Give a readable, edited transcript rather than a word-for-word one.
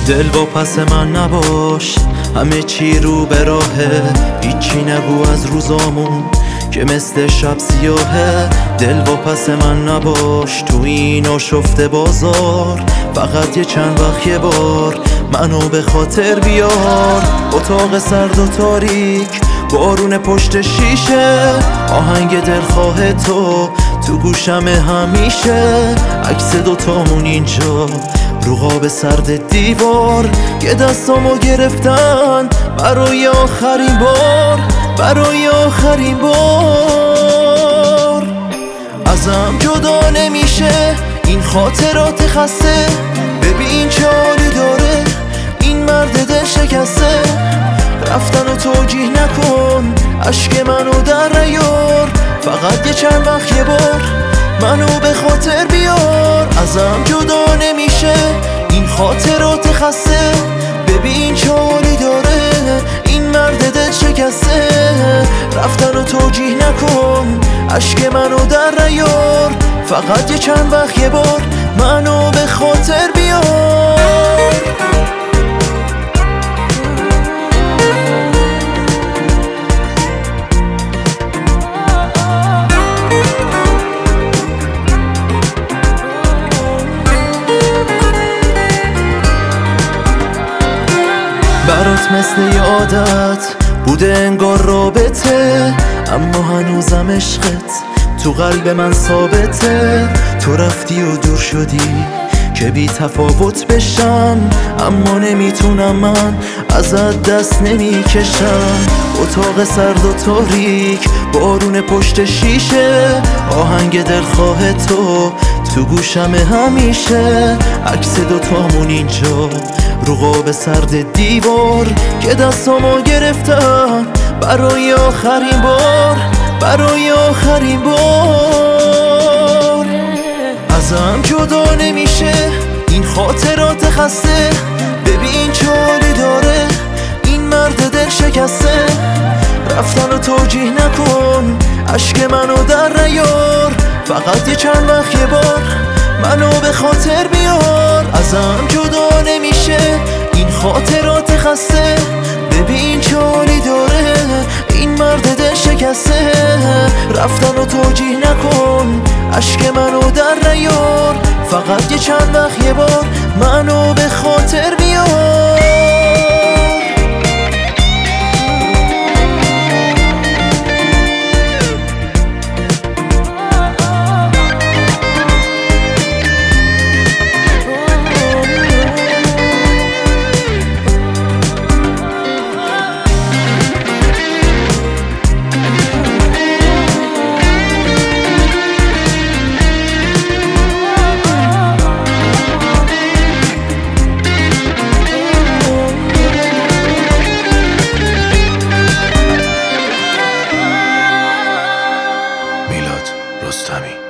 دل با پس من نباش، همه چی رو به راهه. هیچی نگو از روزامون که مثل شب سیاهه. دل با پس من نباش تو این آشفته بازار، فقط یه چند وقت یه بار منو به خاطر بیار. اتاق سرد و تاریک، بارون پشت شیشه، آهنگ دلخواه تو گوشم همیشه. عکس دوتامون اینجا رو قاب سرد دیوار، که دستامو گرفتن برای آخرین بار، برای آخرین بار. ازم جدا نمیشه این خاطرات خسته، ببین چه حالی داره این مرد دل شکسته. رفتن و توجیه نکن، اشک منو در نیار، فقط یه چند وقت یه بار منو به خاطر بیار. ازم جدا نمیشه این خاطرات خسته، ببین چه حالی داره این مرد دل شکسته. رفتن و توجیه نکن، اشک منو در نیار، فقط یه چند وقت یه بار منو به خاطر بیار. برات مثل یه عادت بوده انگار رابطه، اما هنوزم عشقت تو قلب من ثابته. تو رفتی و دور شدی که بی تفاوت بشم، اما نمیتونم من ازت دست نمیکشم. اتاق سرد و تاریک، بارون پشت شیشه، آهنگ دلخواه تو گوشم همیشه. عکس دوتامون اینجا رو قاب سرد دیوار، که دستامو گرفتم برای آخرین بار، برای آخرین بار. ازم جدا نمیشه این خاطرات خسته، ببین چه حالی داره این مرد دل شکسته. رفتن و توجیه نکن، اشک منو در نیار، فقط یه چند وقت یه بار منو به خاطر بیار. ازم جدا نمیشه این خاطرات خسته، ببین چه حالی داره این مرد دل شکسته. رفتن و توجیه نکن، اشک منو در نیار، فقط یه چند وقت یه بار منو به خاطر بیار. رستمی